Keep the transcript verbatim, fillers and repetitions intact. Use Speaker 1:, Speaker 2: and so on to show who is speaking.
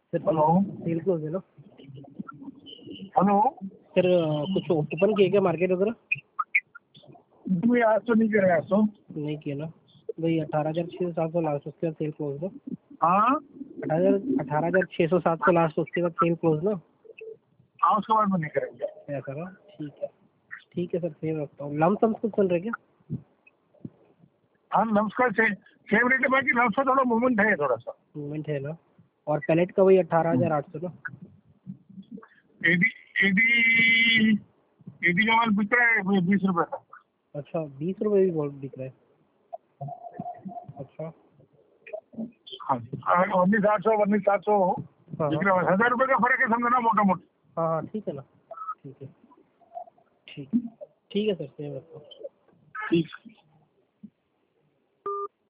Speaker 1: Sir
Speaker 2: hello
Speaker 1: cell close है ना
Speaker 2: hello
Speaker 1: sir? कुछ ओपन किए क्या मार्केट वगैरह?
Speaker 2: नहीं, आज तो नहीं करे, आज तो
Speaker 1: नहीं किया ना भाई। अठारह हज़ार छः सौ सात सौ लास्ट, उसके बाद सेल क्लोज ना।
Speaker 2: हाँ
Speaker 1: अठारह हज़ार अठारह हज़ार छः सौ सात सौ लास्ट, उसके बाद सेल क्लोज ना।
Speaker 2: हाँ उसके बाद में नहीं करेंगे।
Speaker 1: ऐसा ना, ठीक है ठीक है सर, सेम रखता हूँ। लम सम कुछ चल रहे क्या?
Speaker 2: हाँ नमस्कार, से सेम रेट है, बाकी नमस्कार थोड़ा मूवमेंट है थोड़ा सा।
Speaker 1: मूवमेंट है ना। और पैलेट का वही अठारह हज़ार आठ सौ ना।
Speaker 2: एडी एडी एडी का माल बिक रहा है बीस रुपए का।
Speaker 1: अच्छा, बीस रुपये भी बहुत बिक रहा है। अच्छा
Speaker 2: हाँ जी, उन्नीस आठ सौ उन्नीस सात सौ
Speaker 1: हाँ
Speaker 2: बिक
Speaker 1: हाँ
Speaker 2: रहा है। हजार रुपए का फर्क है, समझो ना, मोटा मोटी।
Speaker 1: हाँ हाँ ठीक है ना। ठीक है ठीक है ठीक है सर, सेम रखता हूँ।
Speaker 2: ठीक।